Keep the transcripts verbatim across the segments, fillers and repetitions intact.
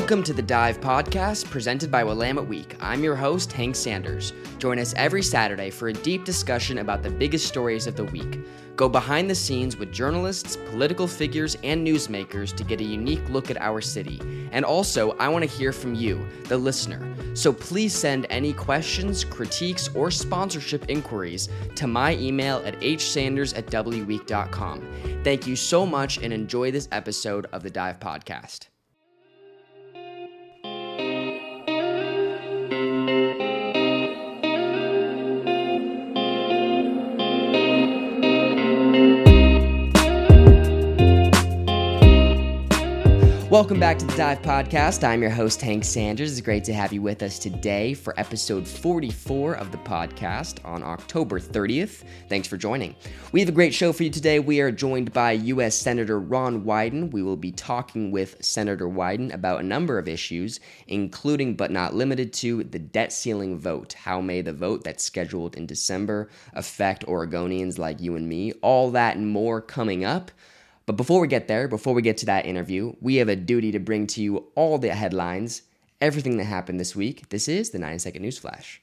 Welcome to the Dive Podcast, presented by Willamette Week. I'm your host, Hank Sanders. Join us every Saturday for a deep discussion about the biggest stories of the week. Go behind the scenes with journalists, political figures, and newsmakers to get a unique look at our city. And also, I want to hear from you, the listener. So please send any questions, critiques, or sponsorship inquiries to my email at h sanders at w week dot com. Thank you so much and enjoy this episode of the Dive Podcast. Welcome back to the Dive Podcast. I'm your host, Hank Sanders. It's great to have you with us today for episode forty-four of the podcast on October thirtieth. Thanks for joining. We have a great show for you today. We are joined by U S Senator Ron Wyden. We will be talking with Senator Wyden about a number of issues, including but not limited to the debt ceiling vote. How may the vote that's scheduled in December affect Oregonians like you and me? All that and more coming up. But before we get there, before we get to that interview, we have a duty to bring to you all the headlines, everything that happened this week. This is the ninety second News Flash.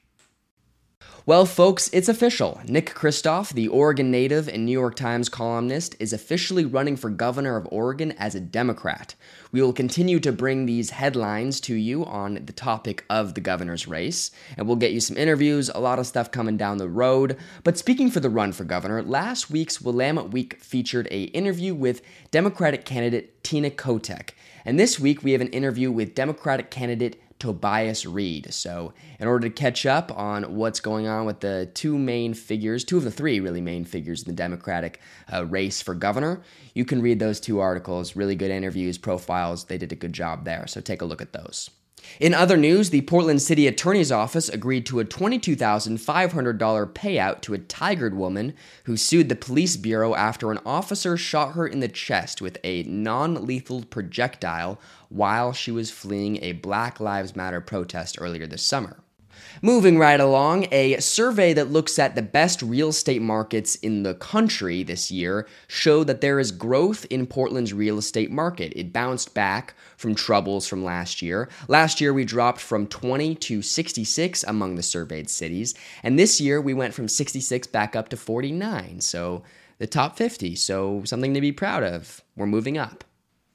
Well, folks, it's official. Nick Kristof, the Oregon native and New York Times columnist, is officially running for governor of Oregon as a Democrat. We will continue to bring these headlines to you on the topic of the governor's race, and we'll get you some interviews, a lot of stuff coming down the road. But speaking for the run for governor, last week's Willamette Week featured an interview with Democratic candidate Tina Kotek. And this week we have an interview with Democratic candidate Tobias Read. So in order to catch up on what's going on with the two main figures, two of the three really main figures in the Democratic uh, race for governor, you can read those two articles, really good interviews, profiles. They did a good job there, so take a look at those. In other news, the Portland City Attorney's Office agreed to a twenty-two thousand five hundred dollars payout to a Tigard woman who sued the police bureau after an officer shot her in the chest with a non-lethal projectile while she was fleeing a Black Lives Matter protest earlier this summer. Moving right along, a survey that looks at the best real estate markets in the country this year showed that there is growth in Portland's real estate market. It bounced back from troubles from last year. Last year, we dropped from twenty to sixty-six among the surveyed cities, and this year we went from sixty-six back up to forty-nine, so the top fifty, so something to be proud of. We're moving up.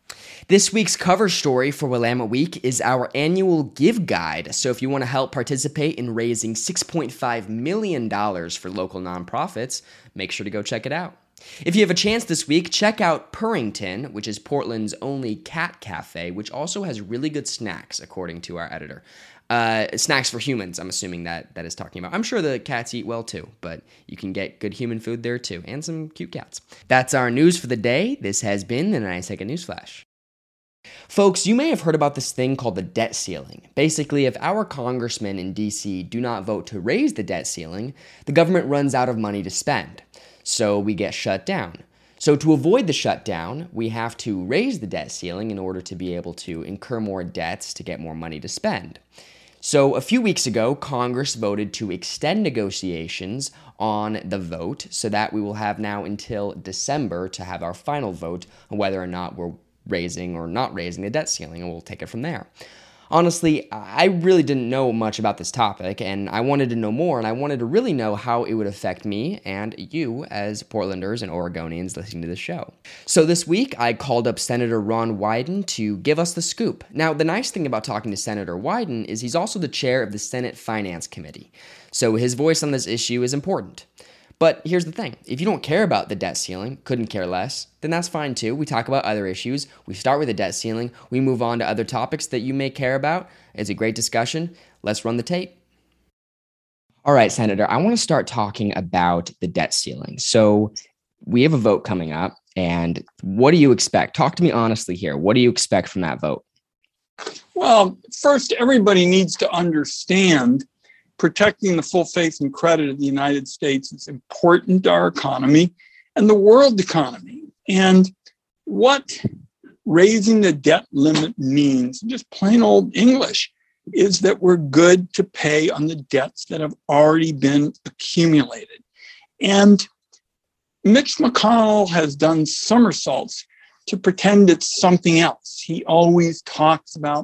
This week's cover story for Willamette Week is our annual Give Guide. So if you want to help participate in raising six point five million dollars for local nonprofits, make sure to go check it out. If you have a chance this week, check out Purrington, which is Portland's only cat cafe, which also has really good snacks, according to our editor. Uh, snacks for humans, I'm assuming that that is talking about. I'm sure the cats eat well too, but you can get good human food there too, and some cute cats. That's our news for the day. This has been the ninety second News Flash. Folks, you may have heard about this thing called the debt ceiling. Basically, if our congressmen in D C do not vote to raise the debt ceiling, the government runs out of money to spend. So we get shut down. So to avoid the shutdown, we have to raise the debt ceiling in order to be able to incur more debts to get more money to spend. So a few weeks ago, Congress voted to extend negotiations on the vote so that we will have now until December to have our final vote on whether or not we're raising or not raising the debt ceiling, and we'll take it from there. Honestly, I really didn't know much about this topic, and I wanted to know more, and I wanted to really know how it would affect me and you as Portlanders and Oregonians listening to this show. So this week, I called up Senator Ron Wyden to give us the scoop. Now, the nice thing about talking to Senator Wyden is he's also the chair of the Senate Finance Committee, so his voice on this issue is important. But here's the thing, if you don't care about the debt ceiling, couldn't care less, then that's fine too. We talk about other issues, we start with the debt ceiling, we move on to other topics that you may care about. It's a great discussion. Let's run the tape. All right, Senator, I want to start talking about the debt ceiling. So we have a vote coming up, and what do you expect? Talk to me honestly here. What do you expect from that vote? Well, first, everybody needs to understand protecting the full faith and credit of the United States is important to our economy and the world economy. And what raising the debt limit means, just plain old English, is that we're good to pay on the debts that have already been accumulated. And Mitch McConnell has done somersaults to pretend it's something else. He always talks about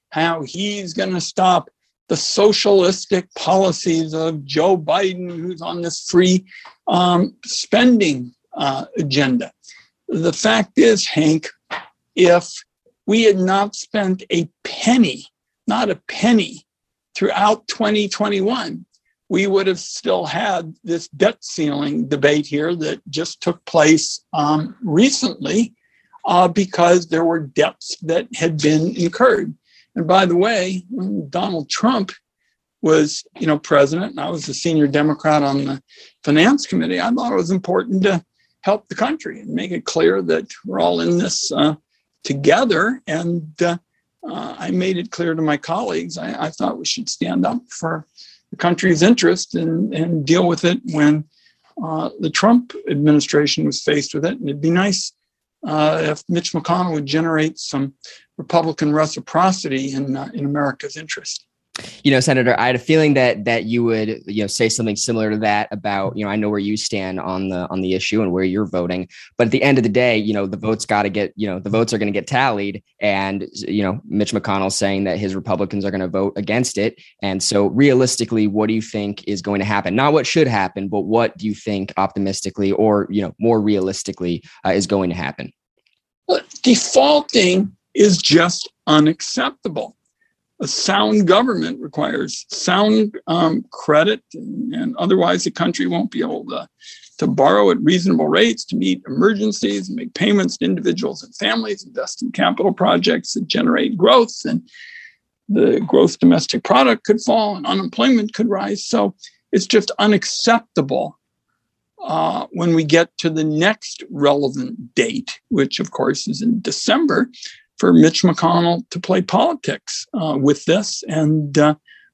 how he's going to stop the socialistic policies of Joe Biden, who's on this free um, spending uh, agenda. The fact is, Hank, if we had not spent a penny, not a penny, throughout twenty twenty-one, we would have still had this debt ceiling debate here that just took place um, recently uh, because there were debts that had been incurred. And by the way, when Donald Trump was, you know, president, and I was the senior Democrat on the Finance Committee, I thought it was important to help the country and make it clear that we're all in this uh, together. And uh, uh, I made it clear to my colleagues, I, I thought we should stand up for the country's interest and, and deal with it when uh, the Trump administration was faced with it. And it'd be nice uh, if Mitch McConnell would generate some Republican reciprocity in uh, in America's interest. You know, Senator, I had a feeling that that you would, you know, say something similar to that about, you know, I know where you stand on the on the issue and where you're voting. But at the end of the day, you know, the votes got to get, you know, the votes are going to get tallied. And, you know, Mitch McConnell saying that his Republicans are going to vote against it. And so realistically, what do you think is going to happen? Not what should happen, but what do you think optimistically or, you know, more realistically uh, is going to happen? Well, defaulting is just unacceptable. A sound government requires sound um, credit, and, and otherwise the country won't be able to, to borrow at reasonable rates to meet emergencies and make payments to individuals and families, invest in capital projects that generate growth, and the gross domestic product could fall and unemployment could rise. So it's just unacceptable uh, when we get to the next relevant date, which of course is in December, for Mitch McConnell to play politics uh, with this. And uh,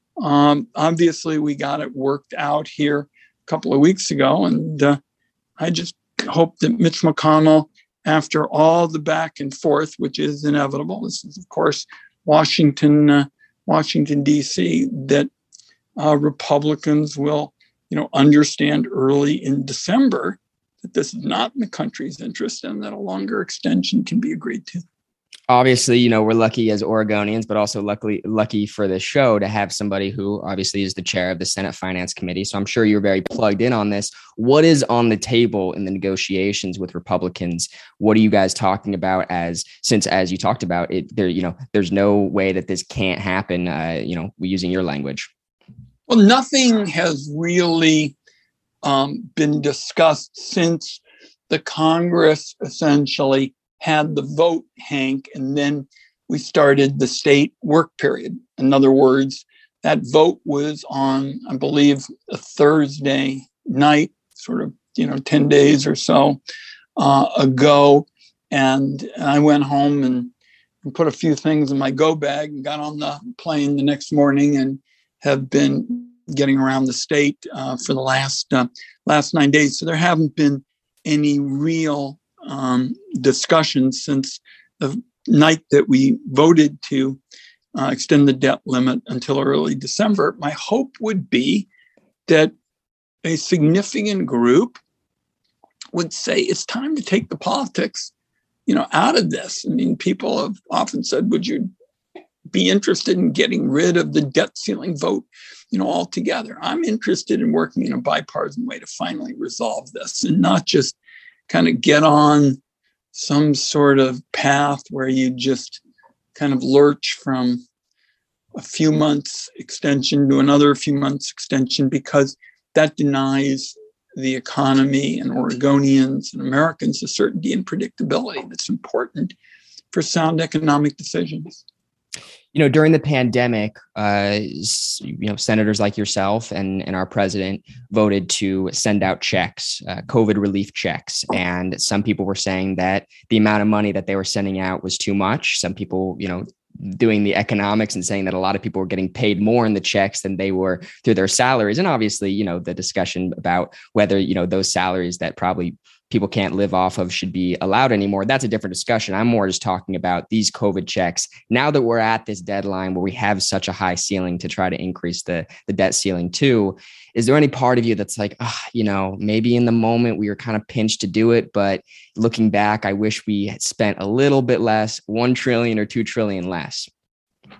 um, obviously we got it worked out here a couple of weeks ago. And uh, I just hope that Mitch McConnell, after all the back and forth, which is inevitable, this is of course Washington, uh, Washington, D C, that uh, Republicans will, you know, understand early in December that this is not in the country's interest and that a longer extension can be agreed to. Obviously, you know, we're lucky as Oregonians, but also luckily lucky for this show to have somebody who obviously is the chair of the Senate Finance Committee. So I'm sure you're very plugged in on this. What is on the table in the negotiations with Republicans? What are you guys talking about as, since as you talked about it, there, you know, there's no way that this can't happen, uh, you know, using your language? Well, nothing has really um, been discussed since the Congress essentially had the vote, Hank, and then we started the state work period. In other words, that vote was on, I believe, a Thursday night, sort of, you know, ten days or so uh, ago. And I went home and, and put a few things in my go bag and got on the plane the next morning and have been getting around the state uh, for the last uh, last nine days. So there haven't been any real Um, discussions since the night that we voted to uh, extend the debt limit until early December. My hope would be that a significant group would say it's time to take the politics, you know, out of this. I mean, people have often said, would you be interested in getting rid of the debt ceiling vote, you know, altogether? I'm interested in working in a bipartisan way to finally resolve this and not just kind of get on some sort of path where you just kind of lurch from a few months extension to another few months extension, because that denies the economy and Oregonians and Americans the certainty and predictability that's important for sound economic decisions. You know, during the pandemic, uh, you know, senators like yourself and, and our president voted to send out checks, uh, COVID relief checks. And some people were saying that the amount of money that they were sending out was too much. Some people, you know, doing the economics and saying that a lot of people were getting paid more in the checks than they were through their salaries. And obviously, you know, the discussion about whether, you know, those salaries that probably people can't live off of should be allowed anymore. That's a different discussion. I'm more just talking about these COVID checks. Now that we're at this deadline where we have such a high ceiling to try to increase the, the debt ceiling too, is there any part of you that's like, oh, you know, maybe in the moment we were kind of pinched to do it, but looking back, I wish we had spent a little bit less, one trillion or two trillion less?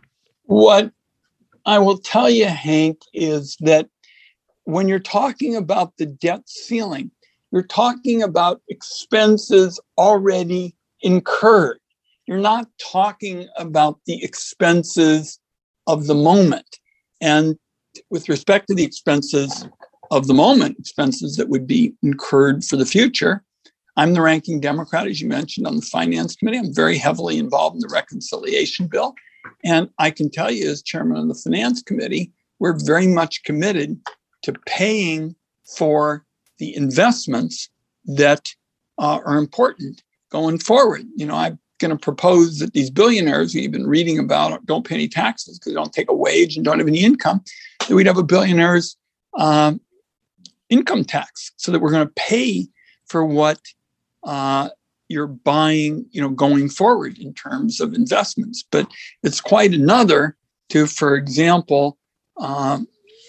What I will tell you, Hank, is that when you're talking about the debt ceiling, you're talking about expenses already incurred. You're not talking about the expenses of the moment. And with respect to the expenses of the moment, expenses that would be incurred for the future, I'm the ranking Democrat, as you mentioned, on the Finance Committee. I'm very heavily involved in the reconciliation bill. And I can tell you, as chairman of the Finance Committee, we're very much committed to paying for the investments that uh, are important going forward. You know, I'm going to propose that these billionaires we've been reading about don't pay any taxes because they don't take a wage and don't have any income, that we'd have a billionaire's um, income tax so that we're going to pay for what uh, you're buying, you know, going forward in terms of investments. But it's quite another to, for example, um,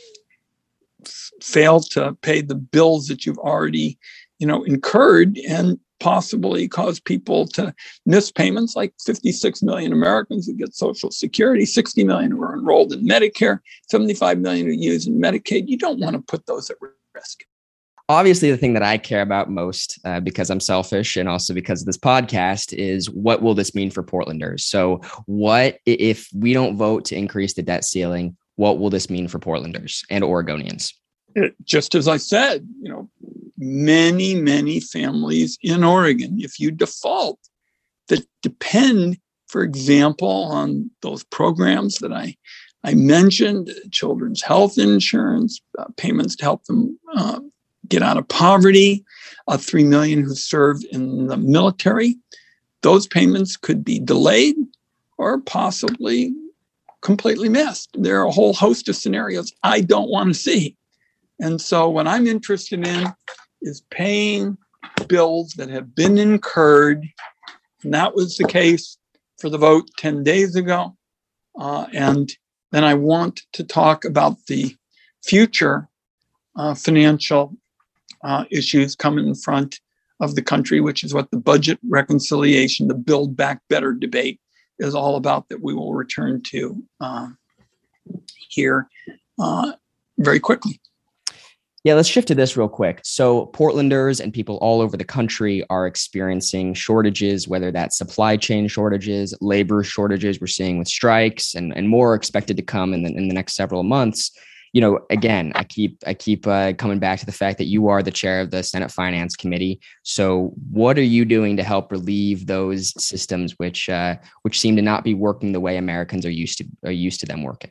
f- fail to pay the bills that you've already, you know, incurred and possibly cause people to miss payments, like fifty-six million Americans who get Social Security, sixty million who are enrolled in Medicare, seventy-five million who use in Medicaid. You don't want to put those at risk. Obviously, the thing that I care about most, uh, because I'm selfish and also because of this podcast, is what will this mean for Portlanders? So what if we don't vote to increase the debt ceiling? What will this mean for Portlanders and Oregonians? It, just as I said, you know, many, many families in Oregon, if you default, that depend, for example, on those programs that I, I mentioned, children's health insurance, uh, payments to help them uh, get out of poverty, uh, three million who serve in the military. Those payments could be delayed or possibly completely missed. There are a whole host of scenarios I don't want to see. And so what I'm interested in is paying bills that have been incurred. And that was the case for the vote ten days ago. Uh, and then I want to talk about the future uh, financial Uh, issues coming in front of the country, which is what the budget reconciliation, the Build Back Better debate is all about, that we will return to uh, here uh, very quickly. Yeah, let's shift to this real quick. So Portlanders and people all over the country are experiencing shortages, whether that's supply chain shortages, labor shortages we're seeing with strikes, and, and more expected to come in the, in the next several months. You know, again, I keep I keep uh, coming back to the fact that you are the chair of the Senate Finance Committee. So, what are you doing to help relieve those systems which uh, which seem to not be working the way Americans are used to are used to them working?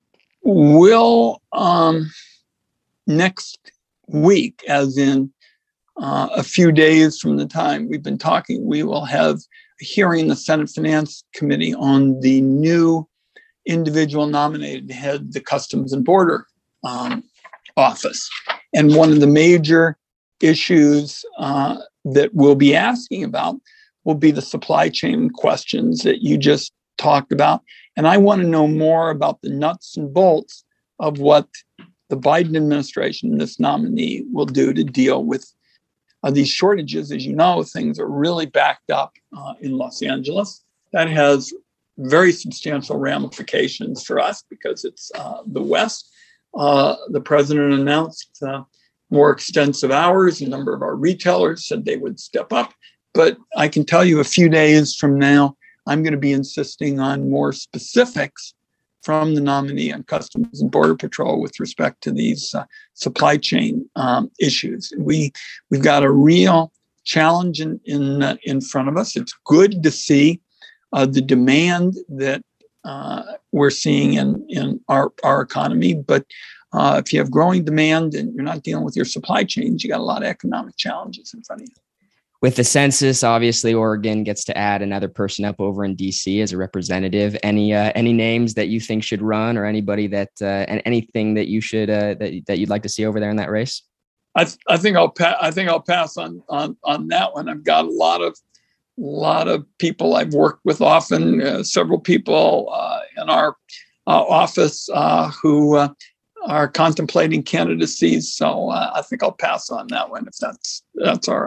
Will um, next week, as in uh, a few days from the time we've been talking, we will have a hearing in the Senate Finance Committee on the new individual nominated to head the Customs and Border Um, office. And one of the major issues uh, that we'll be asking about will be the supply chain questions that you just talked about. And I want to know more about the nuts and bolts of what the Biden administration, this nominee, will do to deal with uh, these shortages. As you know, things are really backed up uh, in Los Angeles. That has very substantial ramifications for us because it's uh, the West. Uh, the president announced uh, more extensive hours. A number of our retailers said they would step up. But I can tell you a few days from now, I'm going to be insisting on more specifics from the nominee on Customs and Border Patrol with respect to these uh, supply chain um, issues. We, we've got a real challenge in, in, uh, in front of us. It's good to see uh, the demand that Uh, we're seeing in, in our, our economy. But uh, if you have growing demand and you're not dealing with your supply chains, you got a lot of economic challenges in front of you. With the census, obviously, Oregon gets to add another person up over in D C as a representative. Any uh, any names that you think should run, or anybody that uh, and anything that you should uh, that that you'd like to see over there in that race? I, th- I think I'll pa- I think I'll pass on on on that one. I've got a lot of A lot of people I've worked with often, uh, several people uh, in our uh, office uh, who uh, are contemplating candidacies. So uh, I think I'll pass on that one if that's that's all right.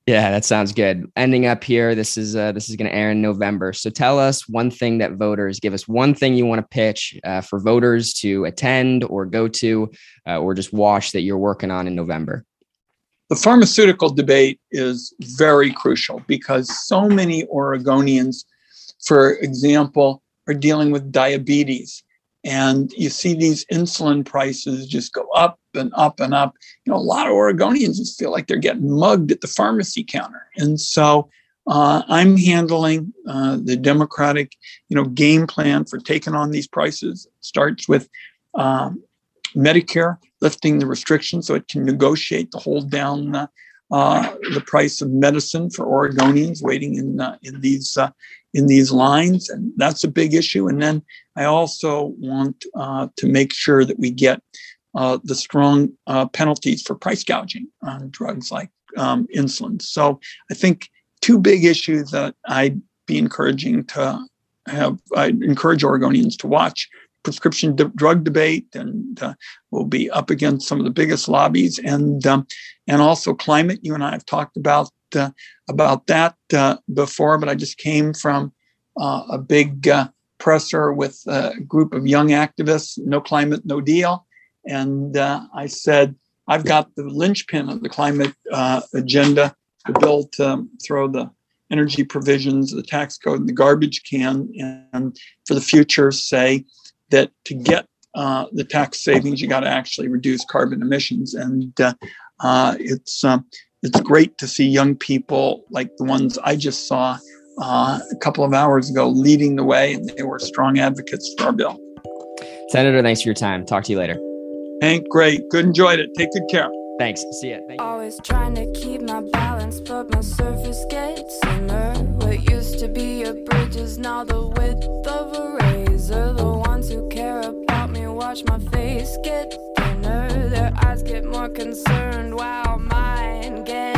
Yeah, that sounds good. Ending up here, this is uh, this is going to air in November. So tell us one thing that voters, give us one thing you want to pitch uh, for voters to attend or go to uh, or just watch that you're working on in November. The pharmaceutical debate is very crucial because so many Oregonians, for example, are dealing with diabetes. And you see these insulin prices just go up and up and up. You know, a lot of Oregonians just feel like they're getting mugged at the pharmacy counter. And so uh, I'm handling uh, the Democratic, you know, game plan for taking on these prices. It starts with um, Medicare, lifting the restrictions so it can negotiate to hold down uh, uh, the price of medicine for Oregonians waiting in uh, in these uh, in these lines, and that's a big issue. And then I also want uh, to make sure that we get uh, the strong uh, penalties for price gouging on drugs like um, insulin. So I think two big issues that I'd be encouraging to have, I'd encourage Oregonians to watch. Prescription d- drug debate, and uh, we'll be up against some of the biggest lobbies, and um, and also climate. You and I have talked about uh, about that uh, before, but I just came from uh, a big uh, presser with a group of young activists. No climate, no deal, and uh, I said I've got the linchpin of the climate uh, agenda, the bill to throw the energy provisions, the tax code, in the garbage can, and for the future, say that to get uh, the tax savings, you got to actually reduce carbon emissions. And uh, uh, it's uh, it's great to see young people like the ones I just saw uh, a couple of hours ago leading the way, and they were strong advocates for our bill. Senator, thanks for your time. Talk to you later. Hank, great. Good. Enjoyed it. Take good care. Thanks. See ya. Thank you. Always trying to keep my balance, but my surface gets thinner. What used to be a bridge is now the width of a razor. The ones who care about me watch my face get thinner. Their eyes get more concerned while mine get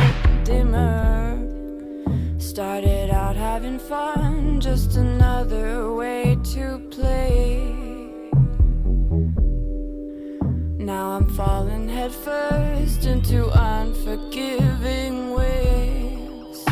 dimmer. Started out having fun, just another way to play. Now I'm falling headfirst into unforgiving ways.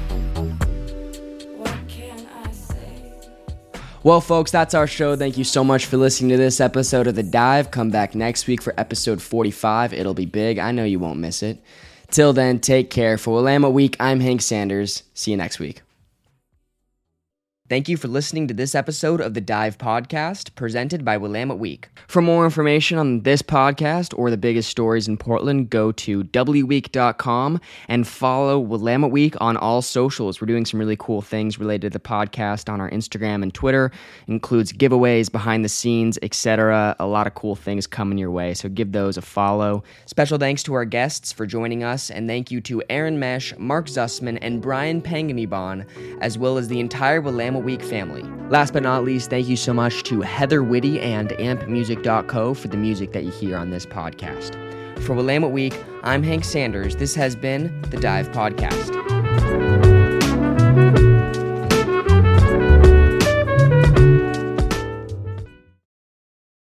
What can I say? Well, folks, that's our show. Thank you so much for listening to this episode of The Dive. Come back next week for episode forty-five. It'll be big. I know you won't miss it. Till then, take care. For Willamette Week, I'm Hank Sanders. See you next week. Thank you for listening to this episode of the Dive Podcast, presented by Willamette Week. For more information on this podcast or the biggest stories in Portland, go to w week dot com and follow Willamette Week on all socials. We're doing some really cool things related to the podcast on our Instagram and Twitter. Includes giveaways, behind the scenes, et cetera. A lot of cool things coming your way, so give those a follow. Special thanks to our guests for joining us, and thank you to Aaron Mesh, Mark Zussman, and Brian Panganibon, as well as the entire Willamette Week family. Last but not least, thank you so much to Heather Whitty and amp music dot co for the music that you hear on this podcast. For Willamette Week, I'm Hank Sanders. This has been the Dive Podcast.